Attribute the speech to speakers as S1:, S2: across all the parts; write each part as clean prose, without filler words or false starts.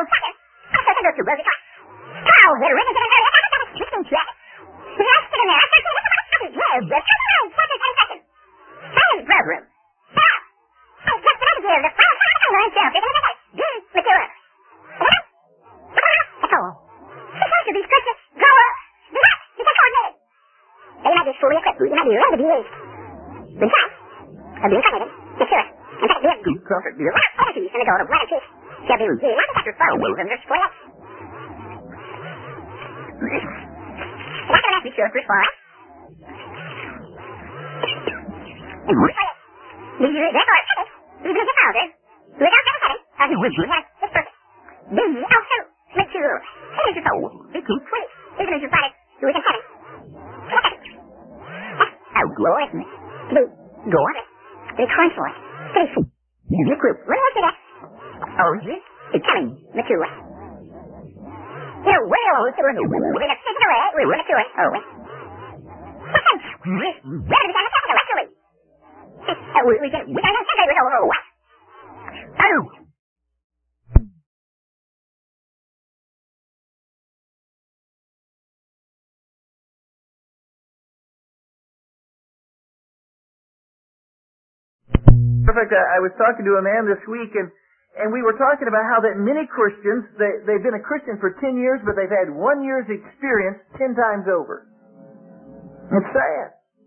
S1: I was talking to a man this week, and we were talking about how that many Christians, they've been a Christian for 10 years, but they've had 1 year's experience 10 times over. It's sad.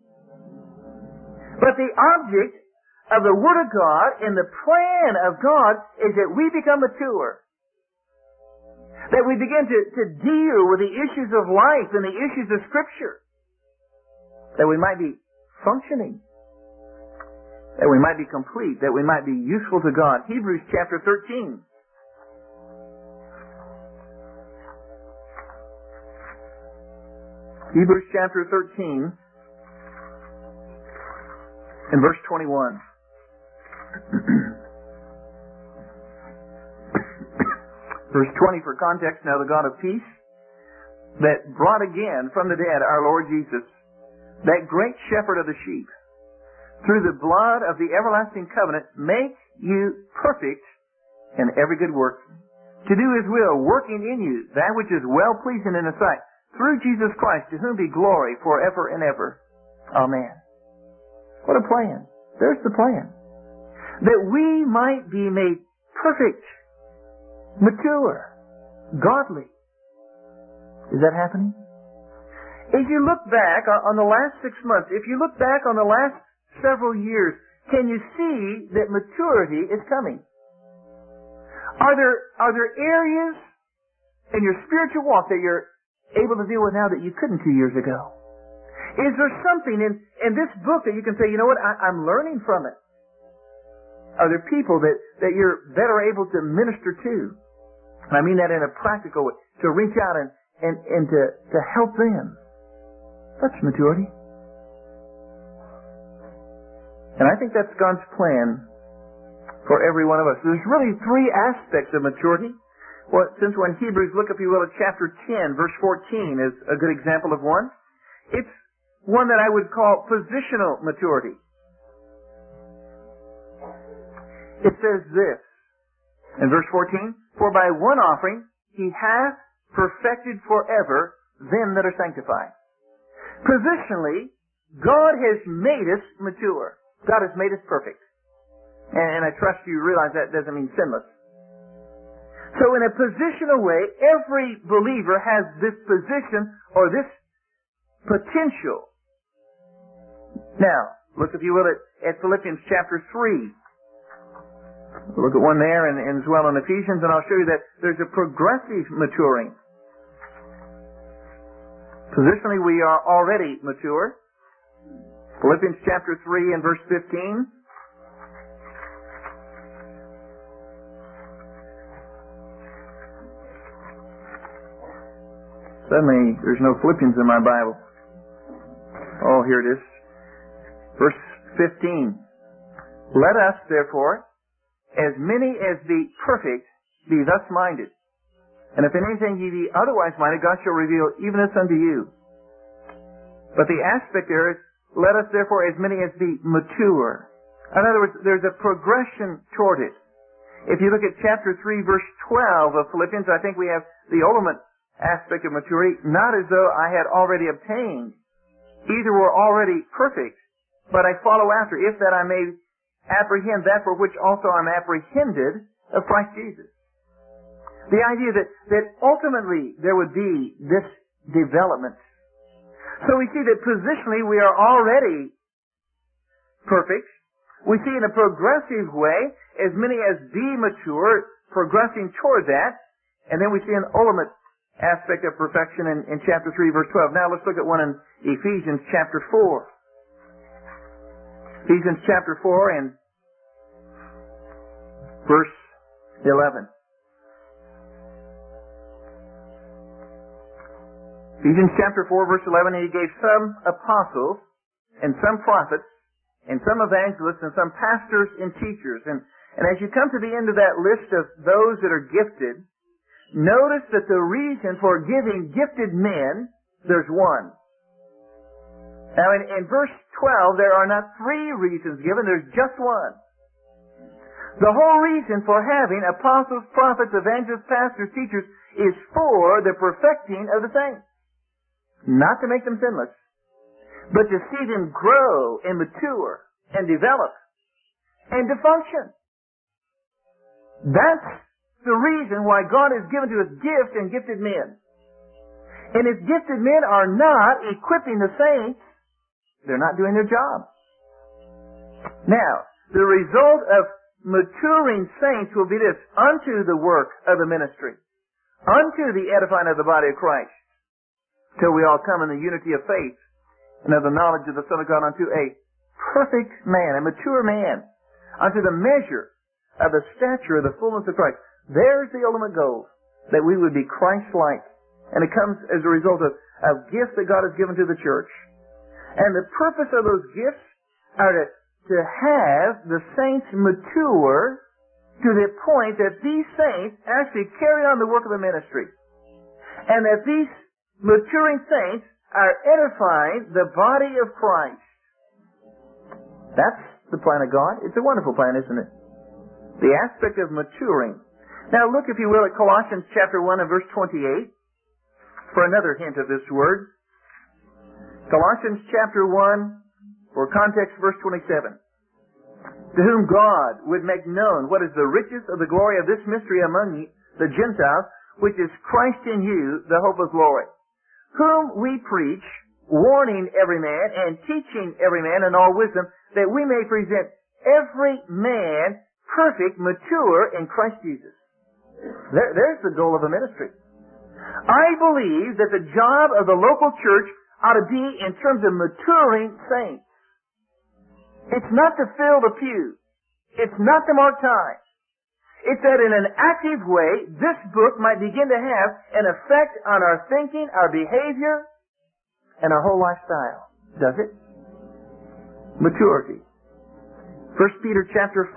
S1: But the object of the Word of God and the plan of God is that we become mature. That we begin to deal with the issues of life and the issues of Scripture. That we might be functioning. That we might be complete, that we might be useful to God. Hebrews chapter 13. Hebrews chapter 13 and verse 21. Verse 20 for context, now the God of peace, that brought again from the dead our Lord Jesus, that great shepherd of the sheep, through the blood of the everlasting covenant, make you perfect in every good work, to do His will, working in you that which is well-pleasing in His sight, through Jesus Christ, to whom be glory forever and ever. Amen. What a plan. There's the plan. That we might be made perfect, mature, godly. Is that happening? As you look back on the last 6 months, if you look back on the last several years, can you see that maturity is coming? Are there areas in your spiritual walk that you're able to deal with now that you couldn't 2 years ago? Is there something in this book that you can say, you know what, I'm learning from it? Are there people that you're better able to minister to? And I mean that in a practical way, to reach out and to help them. That's maturity. And I think that's God's plan for every one of us. There's really 3 aspects of maturity. Well, since we're in Hebrews, look, if you will, at chapter 10, verse 14 is a good example of one. It's one that I would call positional maturity. It says this in verse 14, for by one offering He hath perfected forever them that are sanctified. Positionally, God has made us mature. God has made us perfect. And I trust you realize that doesn't mean sinless. So in a positional way, every believer has this position or this potential. Now, look if you will at Philippians chapter 3. Look at one there and as well in Ephesians, and I'll show you that there's a progressive maturing. Positionally, we are already mature. Philippians chapter 3 and verse 15. Suddenly, there's no Philippians in my Bible. Oh, here it is. Verse 15. Let us, therefore, as many as be perfect, be thus minded. And if in anything ye be otherwise minded, God shall reveal even this unto you. But the aspect there is, let us therefore as many as be mature. In other words, there's a progression toward it. If you look at chapter 3, verse 12 of Philippians, I think we have the ultimate aspect of maturity, not as though I had already obtained. Either were already perfect, but I follow after, if that I may apprehend that for which also I'm apprehended of Christ Jesus. The idea that ultimately there would be this development. So we see that positionally we are already perfect. We see in a progressive way, as many as be mature, progressing toward that. And then we see an ultimate aspect of perfection in chapter 3, verse 12. Now let's look at one in Ephesians chapter 4. Ephesians chapter 4 and verse 11. Ephesians chapter 4, verse 11, and He gave some apostles, and some prophets, and some evangelists, and some pastors and teachers. And as you come to the end of that list of those that are gifted, notice that the reason for giving gifted men, there's one. Now in verse 12, there are not three reasons given, there's just one. The whole reason for having apostles, prophets, evangelists, pastors, teachers is for the perfecting of the saints. Not to make them sinless, but to see them grow and mature and develop and to function. That's the reason why God has given to us gifts and gifted men. And if gifted men are not equipping the saints, they're not doing their job. Now, the result of maturing saints will be this: unto the work of the ministry, unto the edifying of the body of Christ, till we all come in the unity of faith and of the knowledge of the Son of God, unto a perfect man, a mature man, unto the measure of the stature of the fullness of Christ. There's the ultimate goal, that we would be Christ-like. And it comes as a result of gifts that God has given to the church. And the purpose of those gifts are to have the saints mature to the point that these saints actually carry on the work of the ministry. And that these maturing saints are edifying the body of Christ. That's the plan of God. It's a wonderful plan, isn't it? The aspect of maturing. Now look, if you will, at Colossians chapter 1 and verse 28 for another hint of this word. Colossians chapter 1, for context, verse 27. To whom God would make known what is the riches of the glory of this mystery among you, the Gentiles, which is Christ in you, the hope of glory. Whom we preach, warning every man and teaching every man in all wisdom, that we may present every man perfect, mature in Christ Jesus. There's the goal of the ministry. I believe that the job of the local church ought to be in terms of maturing saints. It's not to fill the pew. It's not to mark time. It's that in an active way, this book might begin to have an effect on our thinking, our behavior, and our whole lifestyle. Does it? Maturity. 1 Peter chapter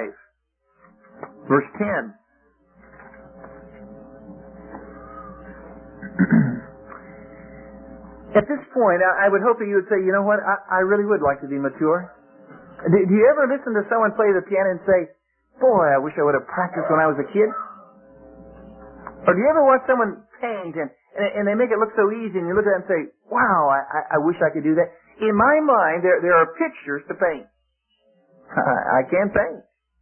S1: 5, verse 10. At this point, I would hope that you would say, you know what, I really would like to be mature. Do you ever listen to someone play the piano and say, boy, I wish I would have practiced when I was a kid? Or do you ever watch someone paint and they make it look so easy and you look at it and say, wow, I wish I could do that? In my mind, there are pictures to paint. I can't paint.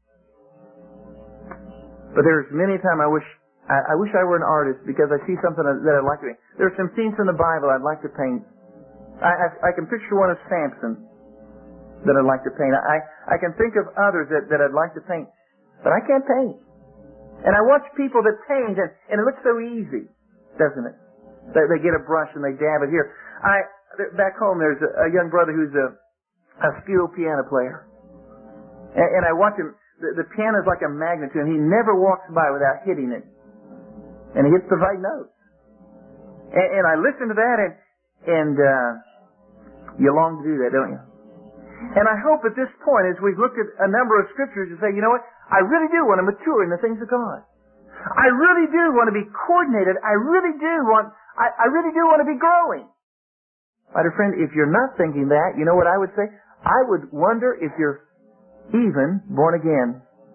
S1: But there's many times I wish I were an artist because I see something that I'd like to paint. There's some scenes in the Bible I'd like to paint. I can picture one of Samson that I'd like to paint. I can think of others that I'd like to paint. But I can't paint. And I watch people that paint and it looks so easy, doesn't it? They get a brush and they dab it here. Back home there's a young brother who's a skilled piano player. And I watch him, the piano is like a magnet to him. He never walks by without hitting it. And he hits the right notes. And I listen to that and you long to do that, don't you? And I hope at this point, as we've looked at a number of scriptures, you say, you know what? I really do want to mature in the things of God. I really do want to be coordinated. I really do want to be growing. My dear friend, if you're not thinking that, you know what I would say? I would wonder if you're even born again.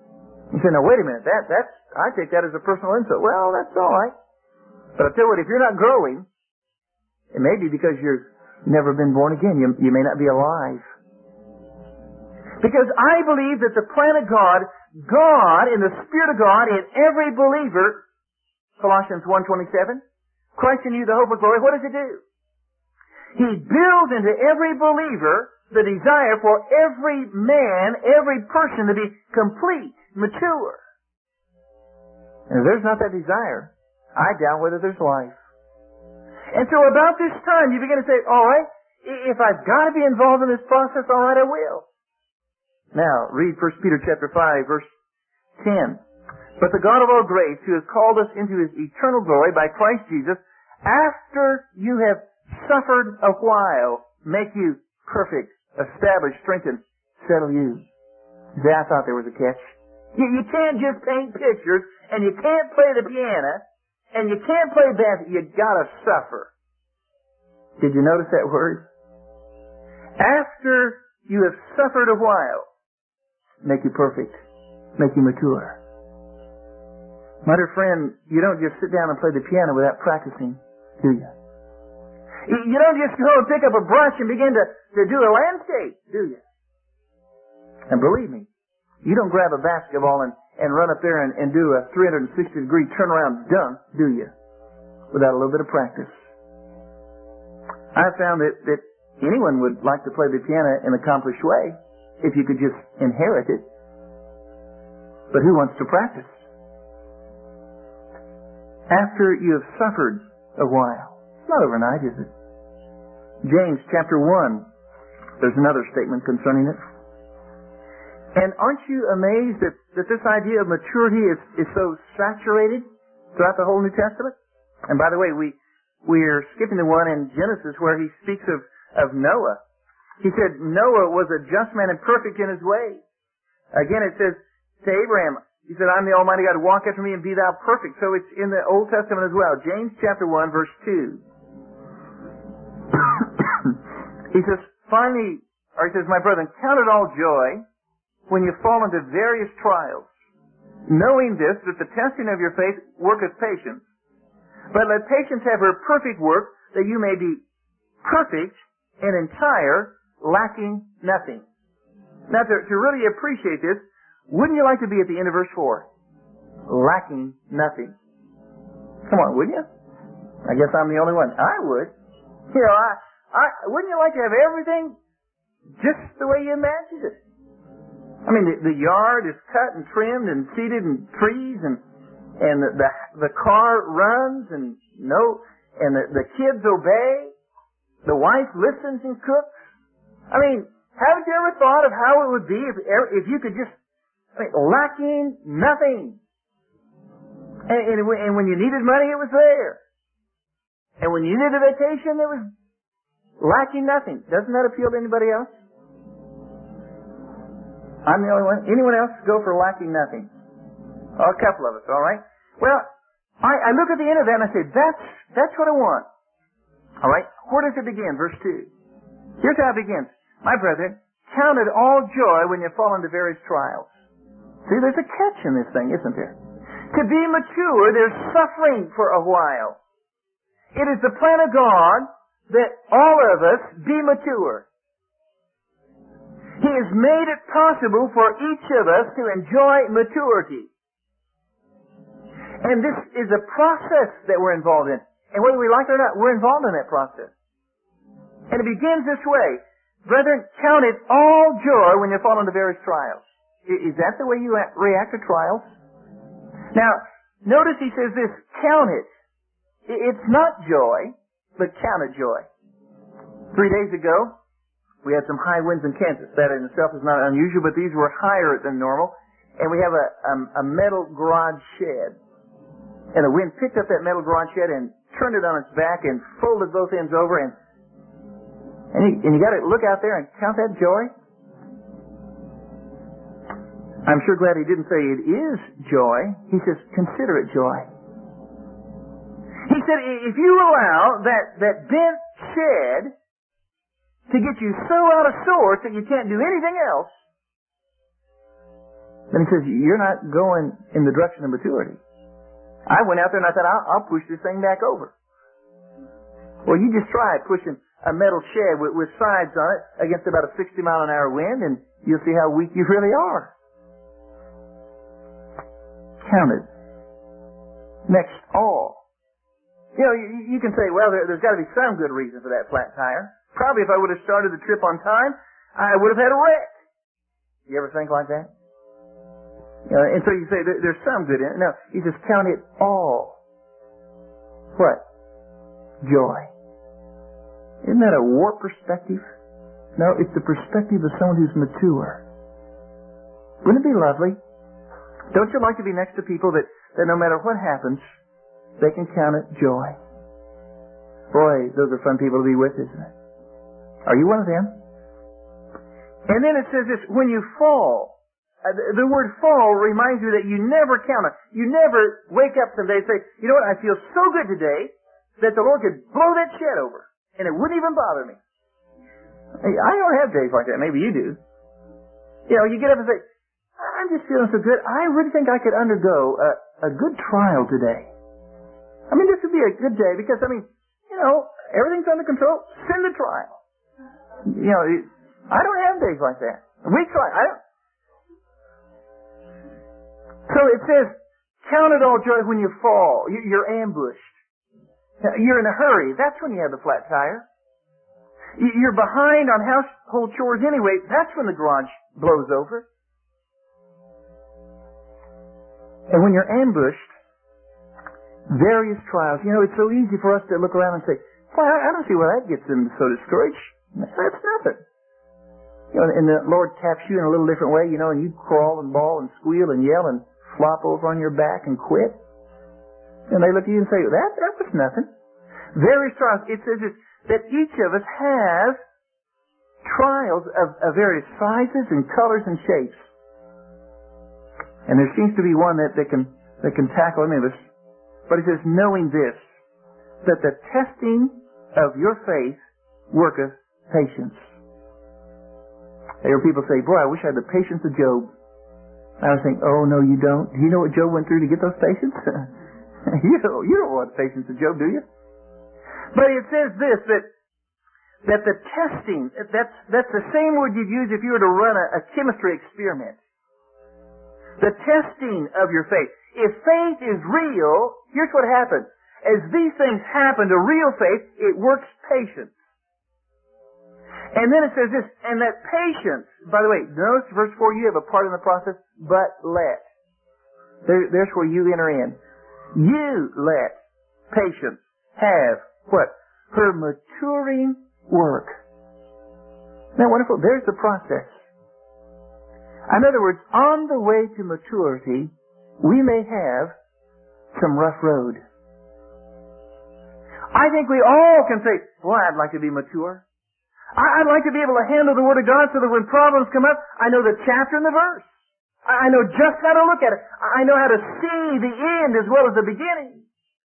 S1: You say, now wait a minute, I take that as a personal insult. Well, that's all right. But I tell you what, if you're not growing, it may be because you've never been born again. You may not be alive. Because I believe that the plan of God in the Spirit of God, in every believer, Colossians 1:27, Christ in you, the hope of glory, what does He do? He builds into every believer the desire for every man, every person to be complete, mature. And if there's not that desire, I doubt whether there's life. And so about this time, you begin to say, all right, if I've got to be involved in this process, all right, I will. Now, read 1 Peter chapter 5, verse 10. But the God of all grace, who has called us into His eternal glory by Christ Jesus, after you have suffered a while, make you perfect, establish, strengthen, settle you. See, I thought there was a catch. You can't just paint pictures, and you can't play the piano, and you can't play basketball. You gotta suffer. Did you notice that word? After you have suffered a while, make you perfect, make you mature. My dear friend, you don't just sit down and play the piano without practicing, do you? You don't just go and pick up a brush and begin to do a landscape, do you? And believe me, you don't grab a basketball and run up there and do a 360-degree turnaround dunk, do you? Without a little bit of practice. I found that anyone would like to play the piano in an accomplished way if you could just inherit it. But who wants to practice? After you have suffered a while. It's not overnight, is it? James chapter 1, there's another statement concerning it. And aren't you amazed that this idea of maturity is so saturated throughout the whole New Testament? And by the way, we're skipping the one in Genesis where he speaks of Noah. He said Noah was a just man and perfect in his way. Again, it says to Abraham, he said, I'm the Almighty God, walk after me and be thou perfect. So it's in the Old Testament as well. James chapter 1, verse 2. He says, my brethren, count it all joy when you fall into various trials, knowing this, that the testing of your faith worketh patience. But let patience have her perfect work, that you may be perfect and entire, lacking nothing. Now, to really appreciate this, wouldn't you like to be at the end of verse 4? Lacking nothing. Come on, wouldn't you? I guess I'm the only one. I would. You know, wouldn't you like to have everything just the way you imagined it? I mean, the yard is cut and trimmed and seeded and trees and the car runs and the kids obey. The wife listens and cooks. I mean, haven't you ever thought of how it would be if you could just, lacking nothing. And when you needed money, it was there. And when you needed a vacation, it was lacking nothing. Doesn't that appeal to anybody else? I'm the only one. Anyone else go for lacking nothing? Oh, a couple of us, all right? Well, I look at the end of that and I say, that's what I want. All right? Where does it begin? Verse 2. Here's how it begins. My brethren, count it all joy when you fall into various trials. See, there's a catch in this thing, isn't there? To be mature, there's suffering for a while. It is the plan of God that all of us be mature. He has made it possible for each of us to enjoy maturity. And this is a process that we're involved in. And whether we like it or not, we're involved in that process. And it begins this way. Brethren, count it all joy when you fall into various trials. Is that the way you react to trials? Now, notice he says this, count it. It's not joy, but count it joy. 3 days ago, we had some high winds in Kansas. That in itself is not unusual, but these were higher than normal. And we have a metal garage shed. And the wind picked up that metal garage shed and turned it on its back and folded both ends over. And you got to look out there and count that joy. I'm sure glad he didn't say it is joy. He says, consider it joy. He said, if you allow that bent shed to get you so out of sorts that you can't do anything else, Then he says, you're not going in the direction of maturity. I went out there and I thought, I'll push this thing back over. Well, you just try pushing a metal shed with sides on it against about a 60-mile-an-hour wind, and you'll see how weak you really are. Count it. Next, all. You know, you can say, well, there's got to be some good reason for that flat tire. Probably if I would have started the trip on time, I would have had a wreck. You ever think like that? And so you say, there's some good in it. No, he says, count it all. What? Joy. Isn't that a warped perspective? No, it's the perspective of someone who's mature. Wouldn't it be lovely? Don't you like to be next to people that no matter what happens, they can count it joy? Boy, those are fun people to be with, isn't it? Are you one of them? And then it says this, when you fall, the word fall reminds you that you never count it. You never wake up someday and say, you know what, I feel so good today that the Lord could blow that shed over, and it wouldn't even bother me. I don't have days like that. Maybe you do. You know, you get up and say, I'm just feeling so good. I really think I could undergo a good trial today. I mean, this would be a good day because, I mean, you know, everything's under control. Send the trial. You know, I don't have days like that. We try. I don't. So it says, count it all joy when you fall. You're ambushed. You're in a hurry. That's when you have the flat tire. You're behind on household chores anyway. That's when the garage blows over. And when you're ambushed, various trials. You know, it's so easy for us to look around and say, well, I don't see why that gets them so discouraged. That's nothing. You know, and the Lord taps you in a little different way, you know, and you crawl and bawl and squeal and yell and flop over on your back and quit. And they look at you and say, that was nothing. Various trials. It says that each of us has trials of various sizes and colors and shapes. And there seems to be one that can tackle any of us. But it says, knowing this, that the testing of your faith worketh patience. I hear people say, boy, I wish I had the patience of Job. I was thinking, oh, no, you don't. Do you know what Job went through to get those patience? You don't want the patience of Job, do you? But it says this, that the testing, that's the same word you'd use if you were to run a chemistry experiment. The testing of your faith. If faith is real, here's what happens. As these things happen to real faith, it works patience. And then it says this, and that patience, by the way, notice verse 4, you have a part in the process, but let. There's where you enter in. You let patience have what? Her maturing work. Isn't that wonderful? There's the process. In other words, on the way to maturity, we may have some rough road. I think we all can say, boy, I'd like to be mature. I'd like to be able to handle the Word of God so that when problems come up, I know the chapter and the verse. I know just how to look at it. I know how to see the end as well as the beginning.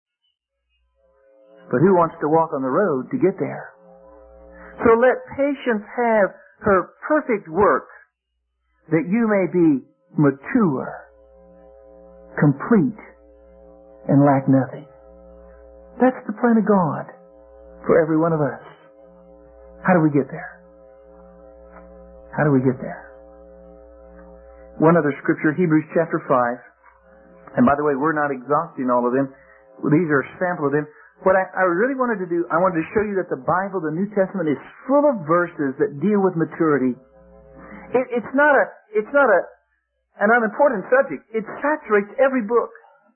S1: But who wants to walk on the road to get there? So let patience have her perfect work, that you may be mature, complete, and lack nothing. That's the plan of God for every one of us. How do we get there? How do we get there? One other scripture, Hebrews chapter 5. And by the way, we're not exhausting all of them. These are a sample of them. What I really wanted to do, I wanted to show you that the Bible, the New Testament, is full of verses that deal with maturity. It's not an unimportant subject. It saturates every book.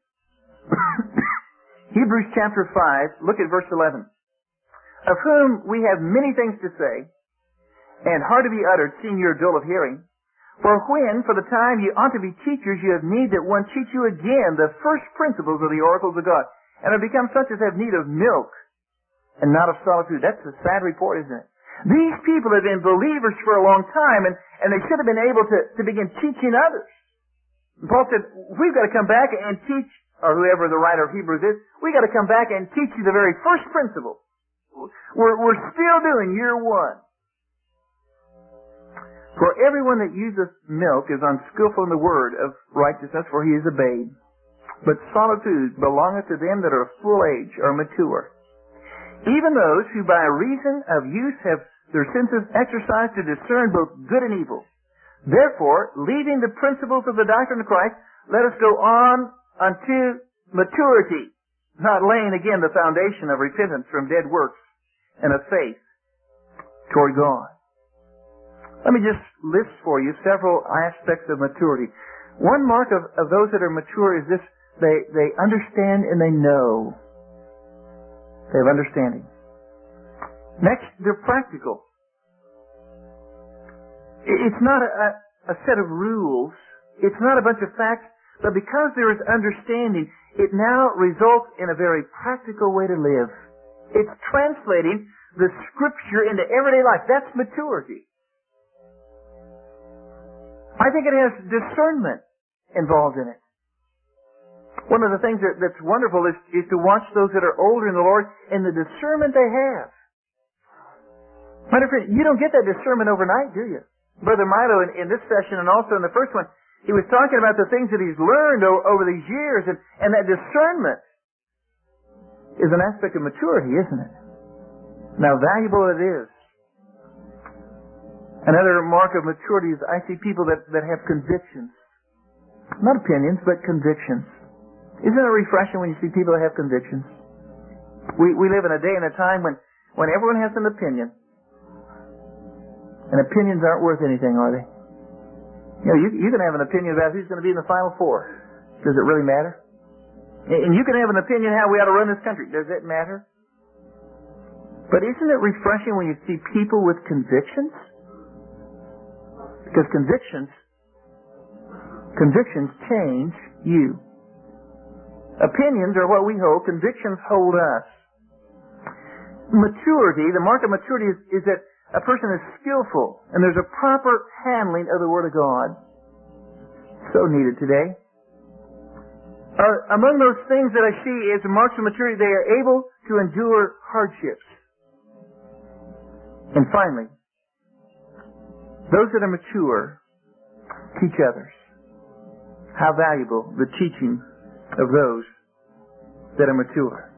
S1: Hebrews chapter 5, look at verse 11. Of whom we have many things to say, and hard to be uttered, seeing you are dull of hearing. For when, for the time you ought to be teachers, you have need that one teach you again the first principles of the oracles of God, and have become such as have need of milk, and not of solid food. That's a sad report, isn't it? These people have been believers for a long time, and they should have been able to begin teaching others. And Paul said, we've got to come back and teach, or whoever the writer of Hebrews is, we've got to come back and teach you the very first principle. We're still doing year one. For everyone that useth milk is unskillful in the word of righteousness, for he is a babe. But solid food belongeth to them that are of full age, or mature. Even those who by reason of use have their senses exercised to discern both good and evil. Therefore, leaving the principles of the doctrine of Christ, let us go on unto maturity, not laying again the foundation of repentance from dead works and of faith toward God. Let me just list for you several aspects of maturity. One mark of those that are mature is this: they understand and they know. They have understanding. Next, they're practical. It's not a set of rules. It's not a bunch of facts. But because there is understanding, it now results in a very practical way to live. It's translating the Scripture into everyday life. That's maturity. I think it has discernment involved in it. One of the things that's wonderful is to watch those that are older in the Lord and the discernment they have. Matter of fact, you don't get that discernment overnight, do you? Brother Milo, in this session and also in the first one, he was talking about the things that he's learned over these years, and that discernment is an aspect of maturity, isn't it? Now, valuable it is. Another mark of maturity is I see people that have convictions. Not opinions, but convictions. Isn't it refreshing when you see people that have convictions? We live in a day and a time when everyone has an opinion. And opinions aren't worth anything, are they? You know, you can have an opinion about who's going to be in the Final Four. Does it really matter? And you can have an opinion how we ought to run this country. Does it matter? But isn't it refreshing when you see people with convictions? Because convictions change you. Opinions are what we hold. Convictions hold us. Maturity, the mark of maturity is that a person is skillful and there's a proper handling of the Word of God. So needed today. Among those things that I see as marks of maturity, they are able to endure hardships. And finally, those that are mature teach others. How valuable the teaching of those that are mature.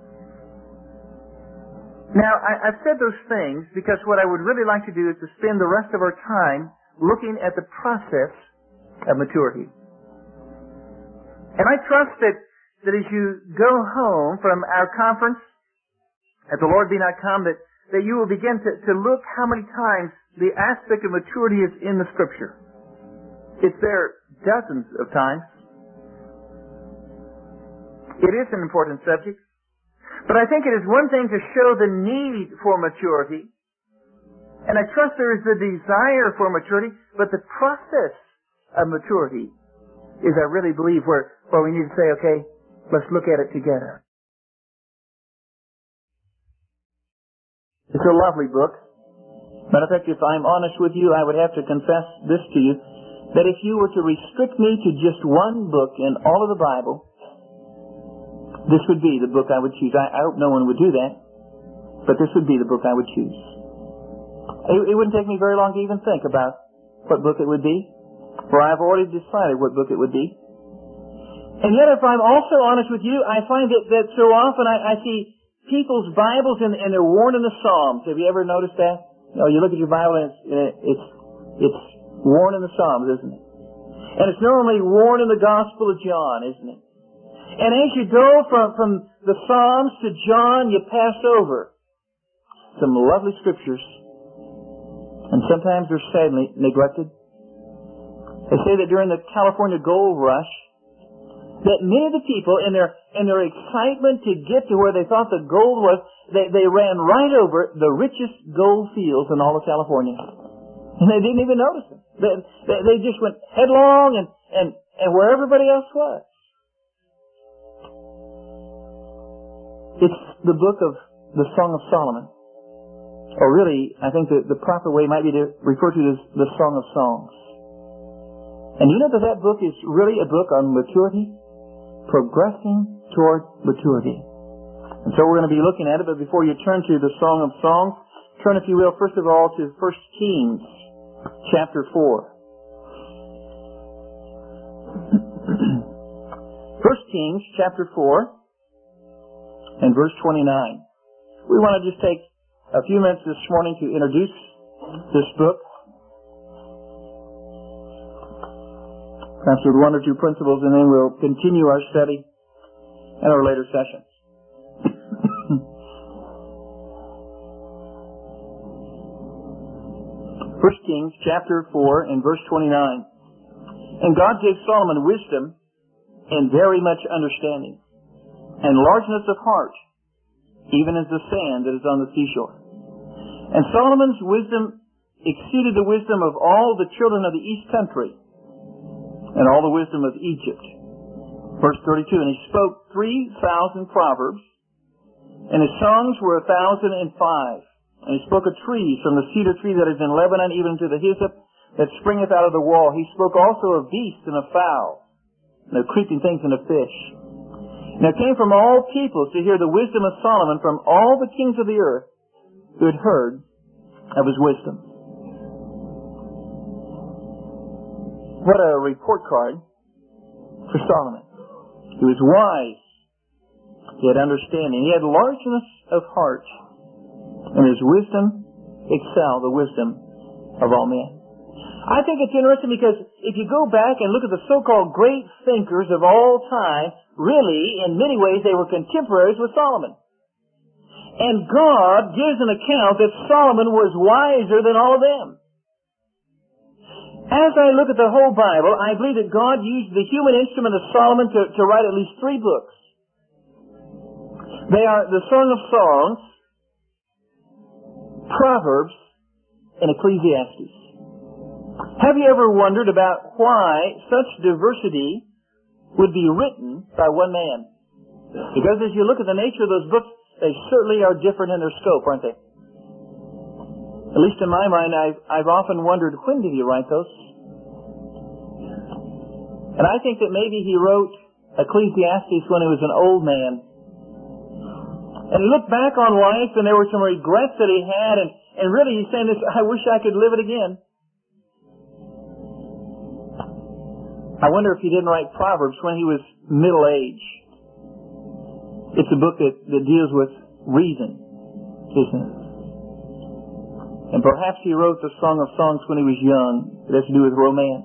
S1: Now, I've said those things because what I would really like to do is to spend the rest of our time looking at the process of maturity. And I trust that as you go home from our conference at the Lord Be Not Come, that you will begin to look how many times the aspect of maturity is in the Scripture. It's there dozens of times. It is an important subject. But I think it is one thing to show the need for maturity, and I trust there is the desire for maturity, but the process of maturity is, I really believe, where we need to say, okay, let's look at it together. It's a lovely book. Matter of fact, if I'm honest with you, I would have to confess this to you, that if you were to restrict me to just one book in all of the Bible, this would be the book I would choose. I hope no one would do that, but this would be the book I would choose. It wouldn't take me very long to even think about what book it would be, for I've already decided what book it would be. And yet, if I'm also honest with you, I find that so often I see people's Bibles and they're worn in the Psalms. Have you ever noticed that? You know, you look at your Bible and it's worn in the Psalms, isn't it? And it's normally worn in the Gospel of John, isn't it? And as you go from the Psalms to John, you pass over some lovely scriptures. And sometimes they're sadly neglected. They say that during the California gold rush, that many of the people, in their excitement to get to where they thought the gold was, they ran right over the richest gold fields in all of California. And they didn't even notice it. They just went headlong and where everybody else was. It's the book of the Song of Solomon. Or really, I think the proper way might be to refer to it as the Song of Songs. And you know that book is really a book on maturity, progressing toward maturity. And so we're going to be looking at it, but before you turn to the Song of Songs, turn, if you will, first of all to 1 Kings chapter 4. 1 Kings chapter 4 and verse 29. We want to just take a few minutes this morning to introduce this book. Perhaps with one or two principles, and then we'll continue our study in our later sessions. 1 Kings chapter 4 and verse 29. And God gave Solomon wisdom and very much understanding, and largeness of heart, even as the sand that is on the seashore. And Solomon's wisdom exceeded the wisdom of all the children of the east country, and all the wisdom of Egypt. Verse 32, and he spoke 3,000 proverbs, and his songs were 1,005. And he spoke of trees, from the cedar tree that is in Lebanon, even to the hyssop that springeth out of the wall. He spoke also of beasts and of fowls, and of creeping things and of fish. And it came from all peoples to hear the wisdom of Solomon, from all the kings of the earth who had heard of his wisdom. What a report card for Solomon. He was wise. He had understanding. He had largeness of heart. And his wisdom excelled the wisdom of all men. I think it's interesting because if you go back and look at the so-called great thinkers of all time, really, in many ways, they were contemporaries with Solomon. And God gives an account that Solomon was wiser than all of them. As I look at the whole Bible, I believe that God used the human instrument of Solomon to write at least 3 books. They are the Song of Songs, Proverbs, and Ecclesiastes. Have you ever wondered about why such diversity would be written by one man? Because as you look at the nature of those books, they certainly are different in their scope, aren't they? At least in my mind, I've often wondered, when did he write those? And I think that maybe he wrote Ecclesiastes when he was an old man. And he looked back on life, and there were some regrets that he had, and really he's saying this, I wish I could live it again. I wonder if he didn't write Proverbs when he was middle-aged. It's a book that deals with reason, isn't it? And perhaps he wrote the Song of Songs when he was young. It has to do with romance.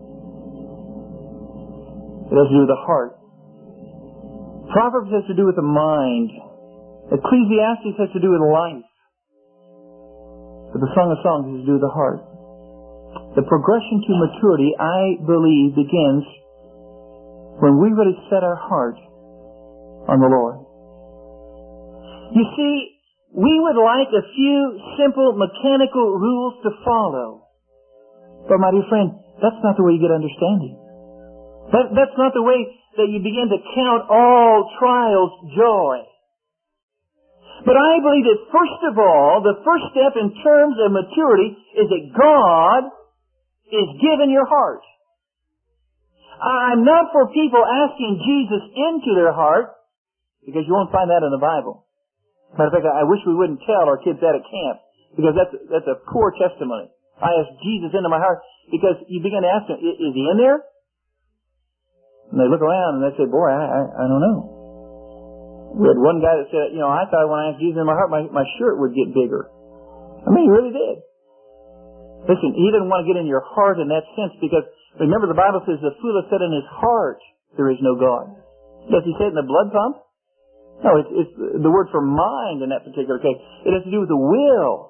S1: It has to do with the heart. Proverbs has to do with the mind. Ecclesiastes has to do with life. But the Song of Songs has to do with the heart. The progression to maturity, I believe, begins when we really set our heart on the Lord. You see, we would like a few simple mechanical rules to follow. But my dear friend, that's not the way you get understanding. That's not the way that you begin to count all trials joy. But I believe that first of all, the first step in terms of maturity is that God is given your heart. I'm not for people asking Jesus into their heart, because you won't find that in the Bible. Matter of fact, I wish we wouldn't tell our kids that at camp, because that's a poor testimony. I asked Jesus into my heart, because you begin to ask them, is he in there? And they look around and they say, boy, I don't know. We had one guy that said, I thought when I asked Jesus in my heart, my shirt would get bigger. I mean, he really did. Listen, he didn't want to get in your heart in that sense, because remember the Bible says the fool has said in his heart there is no God. Does he say it in the blood pump? No, it's the word for mind in that particular case. It has to do with the will.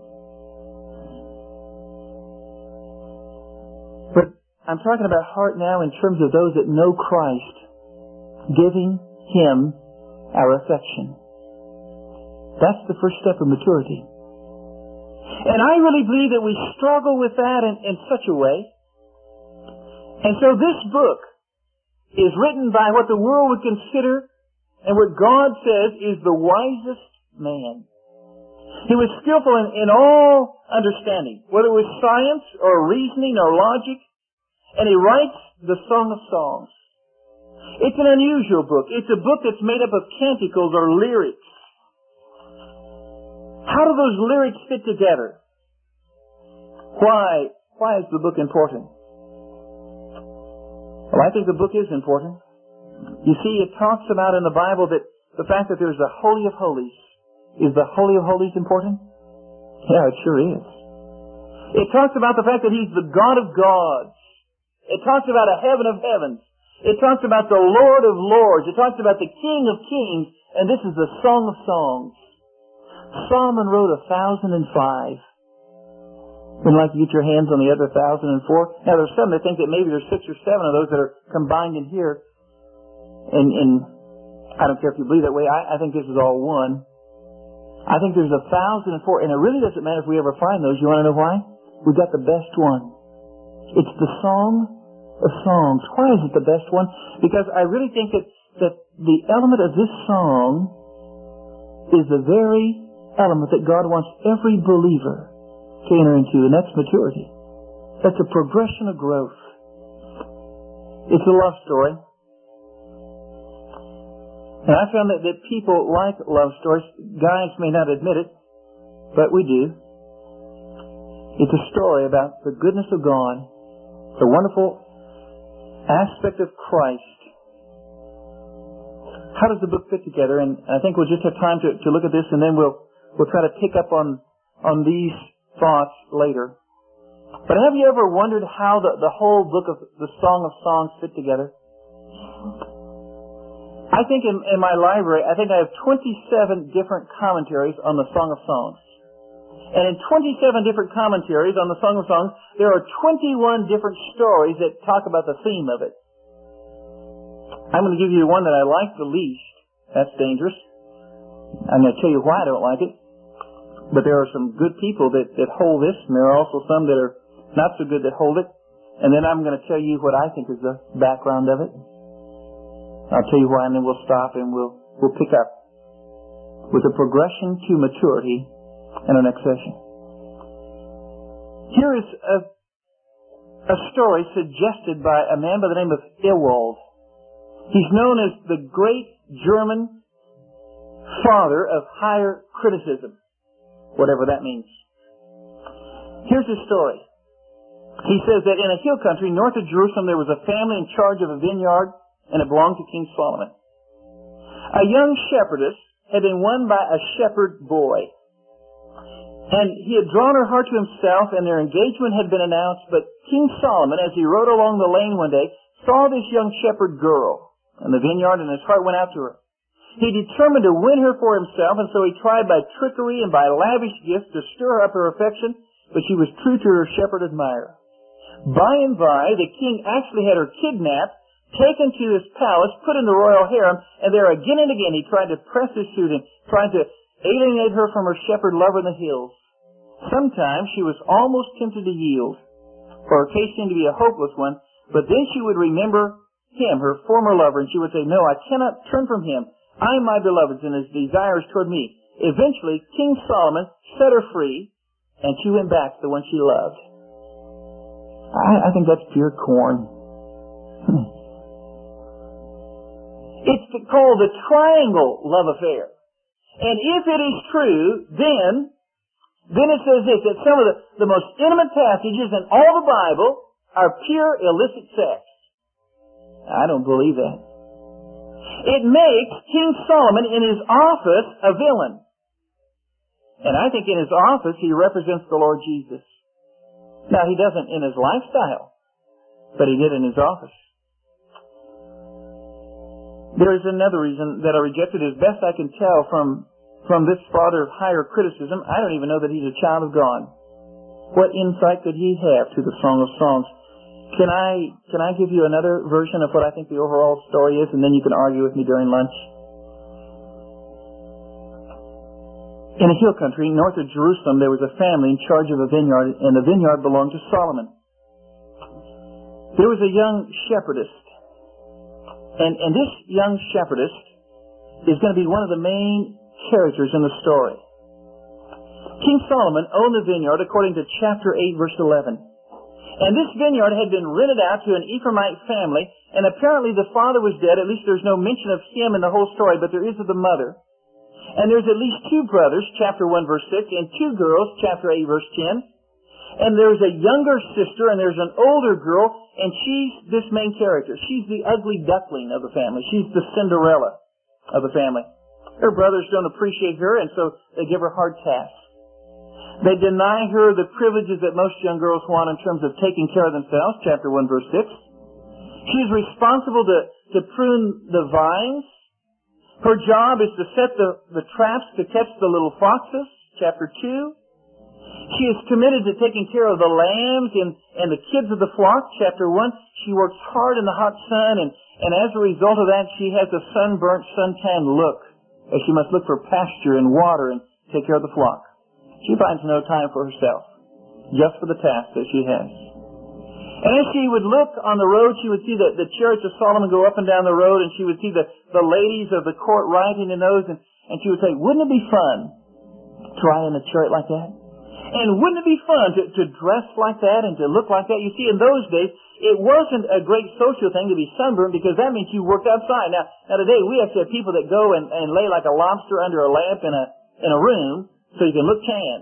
S1: But I'm talking about heart now in terms of those that know Christ, giving Him our affection. That's the first step of maturity. And I really believe that we struggle with that in such a way. And so this book is written by what the world would consider and what God says is the wisest man. He was skillful in all understanding, whether it was science or reasoning or logic, and he writes the Song of Songs. It's an unusual book. It's a book that's made up of canticles or lyrics. How do those lyrics fit together? Why is the book important? Well, I think the book is important. You see, it talks about in the Bible that the fact that there's the Holy of Holies. Is the Holy of Holies important? Yeah, it sure is. It talks about the fact that He's the God of gods. It talks about a heaven of heavens. It talks about the Lord of lords. It talks about the King of kings. And this is the Song of Songs. Solomon wrote 1,005. Would you like to get your hands on the other 1,004? Now, there's some that think that maybe there's 6 or 7 of those that are combined in here. And I don't care if you believe that way. I think this is all one. I think there's 1,004. And it really doesn't matter if we ever find those. You want to know why? We've got the best one. It's the Song of Songs. Why is it the best one? Because I really think that the element of this song is the very element that God wants every believer to enter into, and that's maturity. That's a progression of growth. It's a love story. And I found that people like love stories. Guys may not admit it, but we do. It's a story about the goodness of God, the wonderful aspect of Christ. How does the book fit together? And I think we'll just have time to look at this, and then we'll try to pick up on these thoughts later. But have you ever wondered how the whole book of the Song of Songs fit together? I think in my library, I have 27 different commentaries on the Song of Songs. And in 27 different commentaries on the Song of Songs, there are 21 different stories that talk about the theme of it. I'm going to give you one that I like the least. That's dangerous. I'm going to tell you why I don't like it. But there are some good people that hold this, and there are also some that are not so good that hold it. And then I'm going to tell you what I think is the background of it. I'll tell you why, and then we'll stop and we'll pick up with a progression to maturity in our next session. Here is a story suggested by a man by the name of Ewald. He's known as the great German father of higher criticism, whatever that means. Here's his story. He says that in a hill country north of Jerusalem there was a family in charge of a vineyard, and it belonged to King Solomon. A young shepherdess had been won by a shepherd boy. And he had drawn her heart to himself, and their engagement had been announced, but King Solomon, as he rode along the lane one day, saw this young shepherd girl in the vineyard, and his heart went out to her. He determined to win her for himself, and so he tried by trickery and by lavish gifts to stir up her affection, but she was true to her shepherd admirer. By and by, the king actually had her kidnapped, taken to his palace, put in the royal harem, and there again and again he tried to press his suit and tried to alienate her from her shepherd lover in the hills. Sometimes she was almost tempted to yield, for her case seemed to be a hopeless one, but then she would remember him, her former lover, and she would say, "No, I cannot turn from him. I am my beloved's, and his desires toward me." Eventually, King Solomon set her free, and she went back to the one she loved. I think that's pure corn. It's called the triangle love affair. And if it is true, then it says this, that some of the most intimate passages in all the Bible are pure illicit sex. I don't believe that. It makes King Solomon in his office a villain. And I think in his office he represents the Lord Jesus. Now he doesn't in his lifestyle, but he did in his office. There is another reason that I reject it. As best I can tell from this father of higher criticism, I don't even know that he's a child of God. What insight could he have to the Song of Songs? Can I give you another version of what I think the overall story is, and then you can argue with me during lunch? In a hill country north of Jerusalem, there was a family in charge of a vineyard, and the vineyard belonged to Solomon. There was a young shepherdess. And this young shepherdess is going to be one of the main characters in the story. King Solomon owned the vineyard according to chapter 8, verse 11. And this vineyard had been rented out to an Ephraimite family, and apparently the father was dead. At least there's no mention of him in the whole story, but there is of the mother. And there's at least 2 brothers, chapter 1, verse 6, and 2 girls, chapter 8, verse 10. And there's a younger sister and there's an older girl, and she's this main character. She's the ugly duckling of the family. She's the Cinderella of the family. Her brothers don't appreciate her, and so they give her hard tasks. They deny her the privileges that most young girls want in terms of taking care of themselves, chapter 1, verse 6. She's responsible to prune the vines. Her job is to set the traps to catch the little foxes, chapter 2. She is committed to taking care of the lambs and the kids of the flock, chapter 1. She works hard in the hot sun, and as a result of that, she has a sunburnt, suntanned look, as she must look for pasture and water and take care of the flock. She finds no time for herself, just for the task that she has. And as she would look on the road, she would see the chariots of Solomon go up and down the road, and she would see the ladies of the court riding in those, and she would say, wouldn't it be fun to ride in a chariot like that? And wouldn't it be fun to dress like that and to look like that? You see, in those days, it wasn't a great social thing to be sunburned because that means you worked outside. Now today, we actually have people that go and lay like a lobster under a lamp in a room so you can look tan.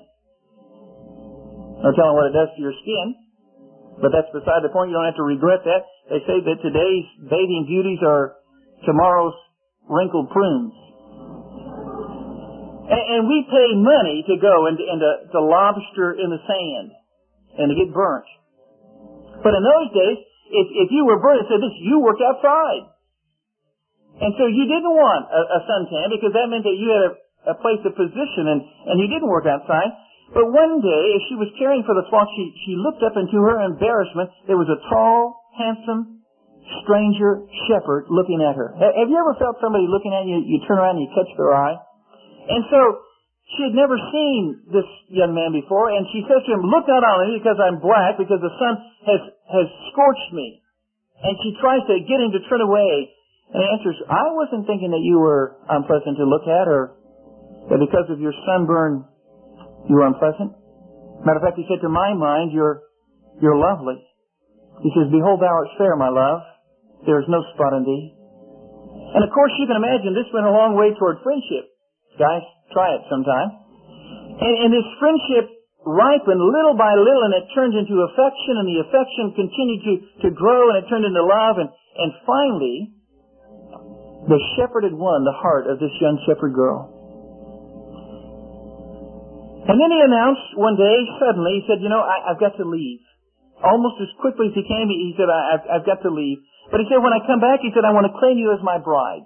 S1: No telling what it does to your skin. But that's beside the point. You don't have to regret that. They say that today's bathing beauties are tomorrow's wrinkled prunes. And we pay money to go and to lobster in the sand and to get burnt. But in those days, if you were burnt, it said this, you worked outside. And so you didn't want a suntan because that meant that you had a place of position and you didn't work outside. But one day, as she was caring for the flock, she looked up, and to her embarrassment, there was a tall, handsome, stranger shepherd looking at her. Have you ever felt somebody looking at you, you turn around and you catch their eye? And so, she had never seen this young man before, and she says to him, look not on me because I'm black, because the sun has scorched me. And she tries to get him to turn away. And he answers, I wasn't thinking that you were unpleasant to look at, or that because of your sunburn you were unpleasant. Matter of fact, he said, to my mind, you're lovely. He says, behold, thou art fair, my love. There is no spot in thee. And of course, you can imagine this went a long way toward friendship. Guys, try it sometime. And this friendship ripened little by little, and it turned into affection, and the affection continued to grow, and it turned into love, and finally, the shepherd had won the heart of this young shepherd girl. And then he announced one day, suddenly, he said, I've got to leave. Almost as quickly as he came, he said, I've got to leave. But he said, when I come back, he said, I want to claim you as my bride.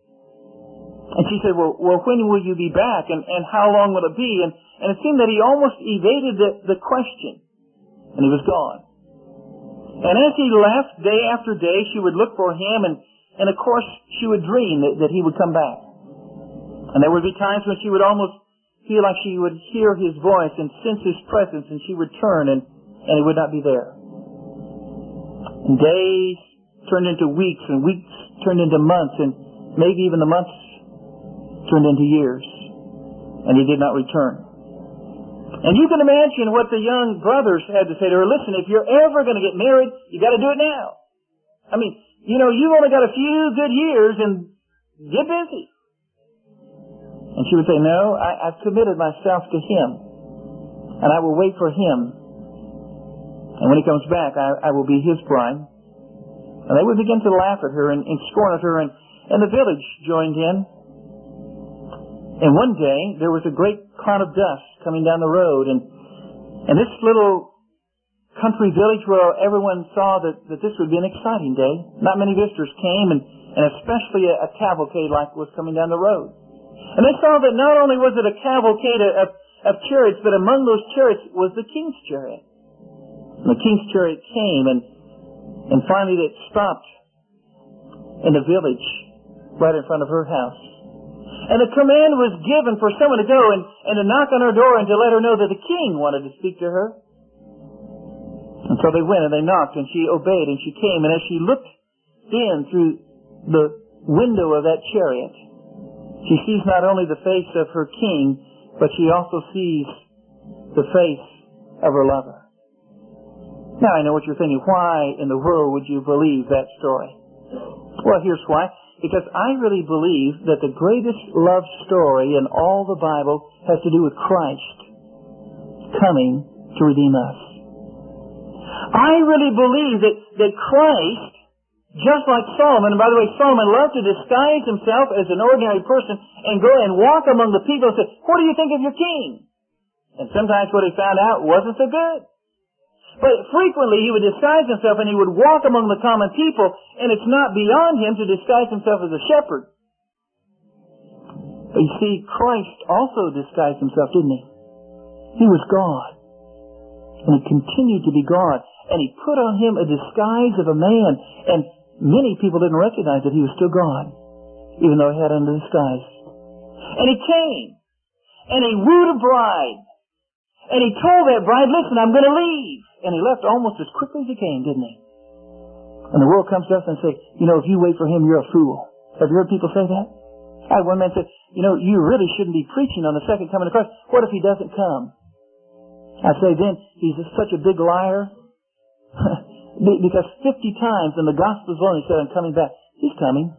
S1: And she said, well, when will you be back? And how long will it be? And it seemed that he almost evaded the question. And he was gone. And as he left, day after day, she would look for him, and of course, she would dream that he would come back. And there would be times when she would almost feel like she would hear his voice and sense his presence, and she would turn, and he would not be there. And days turned into weeks, and weeks turned into months, and maybe even the months turned into years, and he did not return. And you can imagine what the young brothers had to say to her. Listen, if you're ever going to get married, you got to do it now. I mean, you've only got a few good years, and get busy. And she would say, no, I've committed myself to him, and I will wait for him. And when he comes back, I will be his bride. And they would begin to laugh at her and scorn at her, and the village joined in. And one day, there was a great cloud of dust coming down the road, and this little country village where everyone saw that this would be an exciting day. Not many visitors came, and especially a cavalcade like was coming down the road. And they saw that not only was it a cavalcade of chariots, but among those chariots was the king's chariot. And the king's chariot came, and finally it stopped in the village right in front of her house. And the command was given for someone to go and to knock on her door and to let her know that the king wanted to speak to her. And so they went and they knocked, and she obeyed, and she came. And as she looked in through the window of that chariot, she sees not only the face of her king, but she also sees the face of her lover. Now I know what you're thinking. Why in the world would you believe that story? Well, here's why. Because I really believe that the greatest love story in all the Bible has to do with Christ coming to redeem us.
S2: I really believe that Christ, just like Solomon, and by the way, Solomon loved to disguise himself as an ordinary person and go and walk among the people and say, what do you think of your king? And sometimes what he found out wasn't so good. But frequently he would disguise himself and he would walk among the common people, and it's not beyond him to disguise himself as a shepherd. But you see, Christ also disguised himself, didn't he? He was God. And he continued to be God. And he put on him a disguise of a man. And many people didn't recognize that he was still God, even though he had on the disguise. And he came. And he wooed a bride. And he told that bride, listen, I'm going to leave. And he left almost as quickly as he came, didn't he? And the world comes to us and say, you know, if you wait for him, you're a fool. Have you heard people say that? I had one man say, you know, you really shouldn't be preaching on the second coming of Christ. What if he doesn't come? I say then, he's such a big liar. Because 50 times in the Gospels alone he said, I'm coming back. He's coming.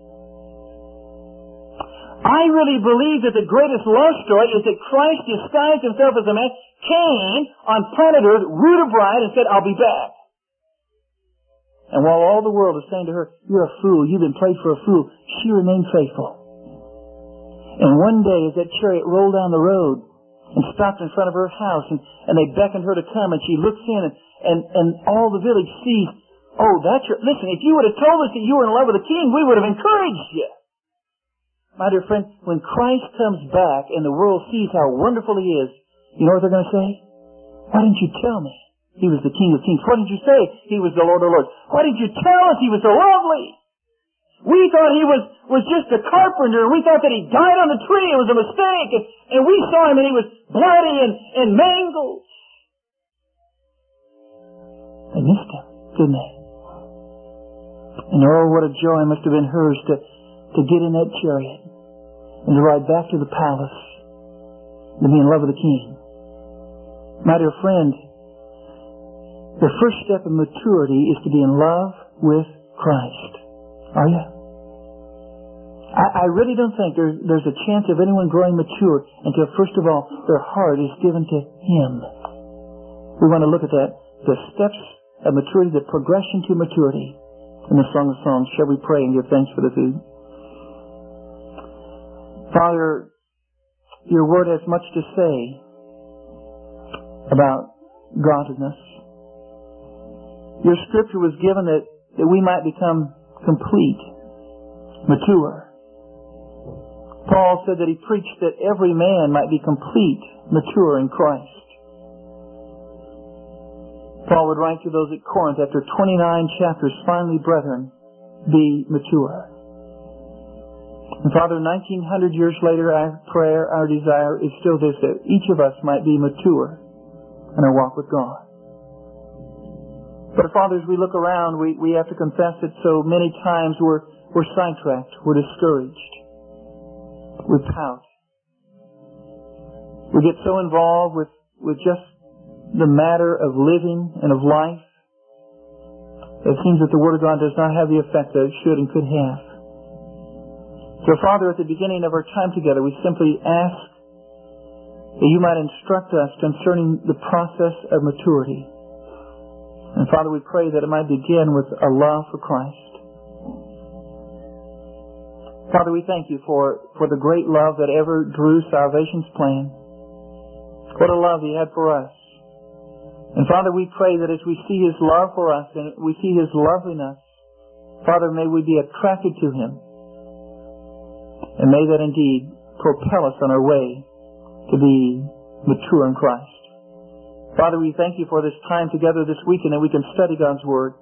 S2: I really believe that the greatest love story is that Christ disguised himself as a man, came on planet Earth, wooed a bride, and said, I'll be back. And while all the world is saying to her, you're a fool, you've been played for a fool, she remained faithful. And one day as that chariot rolled down the road and stopped in front of her house, and they beckoned her to come, and she looks in, and all the village sees, oh, that's your... Listen, if you would have told us that you were in love with the king, we would have encouraged you. My dear friend, when Christ comes back and the world sees how wonderful he is, you know what they're going to say? Why didn't you tell me he was the King of Kings? Why didn't you say he was the Lord of Lords? Why didn't you tell us he was so lovely? We thought he was just a carpenter, and we thought that he died on the tree. It was a mistake. And we saw him and he was bloody and mangled. They missed him, didn't they? And oh, what a joy must have been hers to get in that chariot and to ride back to the palace and to be in love with the king. My dear friend, the first step in maturity is to be in love with Christ. Are you? I really don't think there's a chance of anyone growing mature until, first of all, their heart is given to Him. We want to look at that. The steps of maturity, the progression to maturity. In the Song of Songs, shall we pray and give thanks for the food? Father, your word has much to say about godliness. Your scripture was given that we might become complete, mature. Paul said that he preached that every man might be complete, mature in Christ. Paul would write to those at Corinth after 29 chapters, finally, brethren, be mature. And Father, 1900 years later, our prayer, our desire is still this, that each of us might be mature in our walk with God. But Father, as we look around, we have to confess that so many times we're sidetracked, we're discouraged, we pout. We get so involved with just the matter of living and of life, it seems that the Word of God does not have the effect that it should and could have. So, Father, at the beginning of our time together, we simply ask that you might instruct us concerning the process of maturity. And, Father, we pray that it might begin with a love for Christ. Father, we thank you for the great love that ever drew salvation's plan. What a love He had for us. And Father, we pray that as we see His love for us and we see His loveliness, Father, may we be attracted to Him. And may that indeed propel us on our way to be mature in Christ. Father, we thank you for this time together this weekend that we can study God's Word.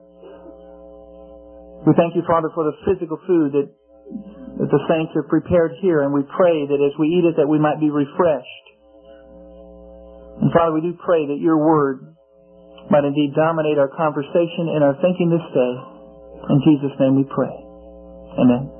S2: We thank you, Father, for the physical food that the saints have prepared here, and we pray that as we eat it that we might be refreshed. And Father, we do pray that your Word might indeed dominate our conversation and our thinking this day. In Jesus' name we pray. Amen.